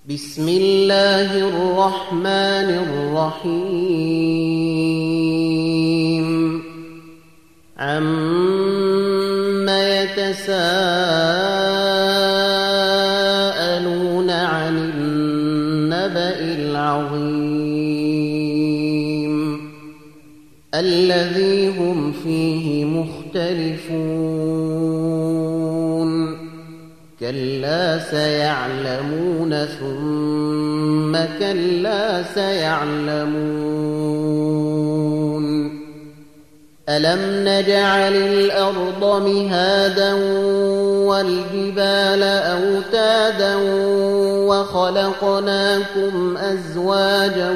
بسم الله الرحمن الرحيم عما يتساءلون عن النبأ العظيم الذي هم فيه مختلفون كلا سيعلمون ثم كلا سيعلمون ألم نجعل الأرض مهادا والجبال أوتادا وخلقناكم أزواجا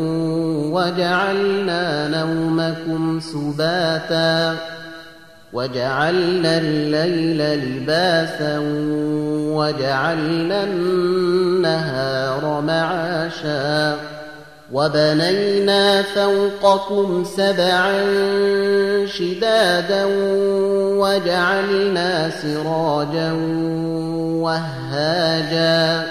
وجعلنا نومكم سباتا وجعلنا الليل لباسا وجعلنا النهار معاشا وبنينا فوقكم سبعا شدادا وجعلنا سراجا وهاجا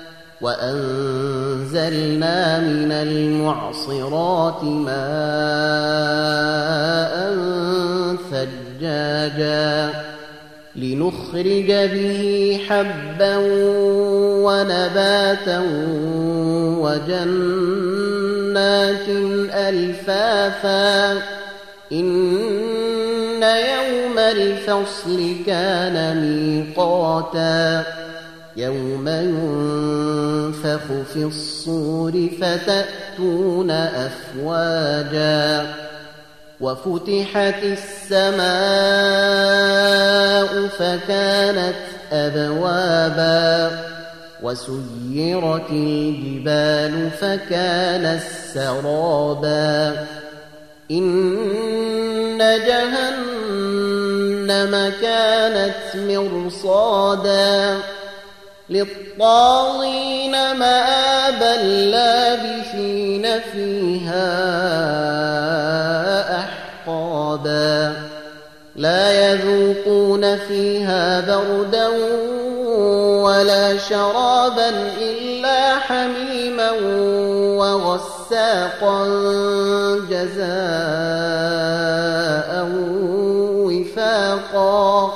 وأنزلنا من المعصرات ماء ثجاجا لنخرج به حبا ونباتا وجنات ألفافا إن يوم الفصل كان ميقاتا يوم ينفخ في الصور فتأتون أفواجا وفتحت السماء فكانت أبوابا وسيرت الجبال فكانت سرابا إن جهنم كانت مرصادا للطاغين مآبا لابثين فيها أحقابا لا يذوقون فيها بردا ولا شرابا إلا حميما وغساقا جزاء وفاقا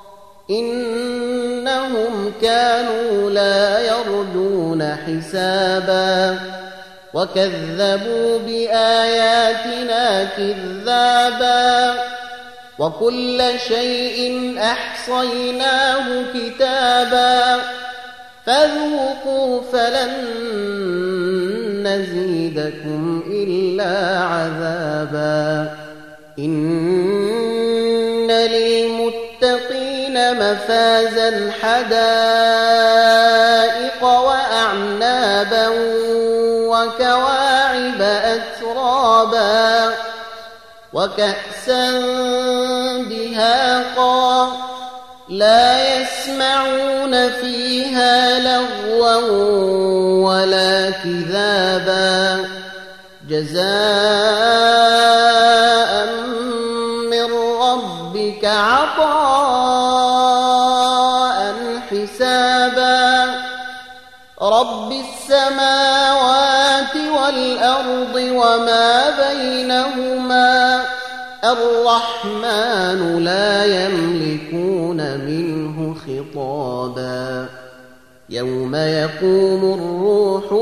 إنهم كانوا لا يرجون حسابا وكذبوا بآياتنا كذابا وكل شيء أحصيناه كتابا فذوقوا فلن نزيدكم إلا عذابا إن للمتقين مفازا حدائق وأعنابا وكواعب أترابا وكأسا دهاقا لا يسمعون فيها لغوا ولا كذابا جزاء من ربك عطاء حسابا رب السماوات والأرض وما بينهما الرحمن لا يملكون منه خطابا يوم يقوم الروح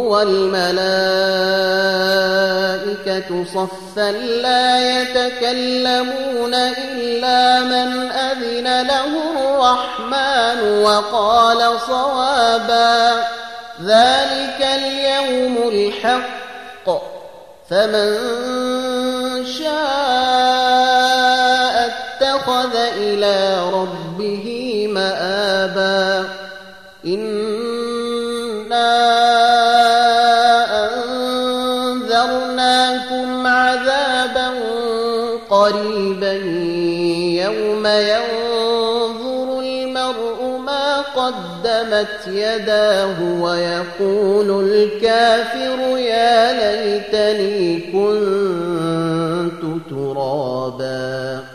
والملائكة صفا لا يتكلمون إلا من أذن له الرحمن وقال صوابا ذلك اليوم الحق فمن شاء اتخذ إلى ربه مآبا إنا أنذرناكم عذابا قريبا يوم ينظر المرء ما قدمت يداه ويقول الكافر يا ليتني كنت ترابا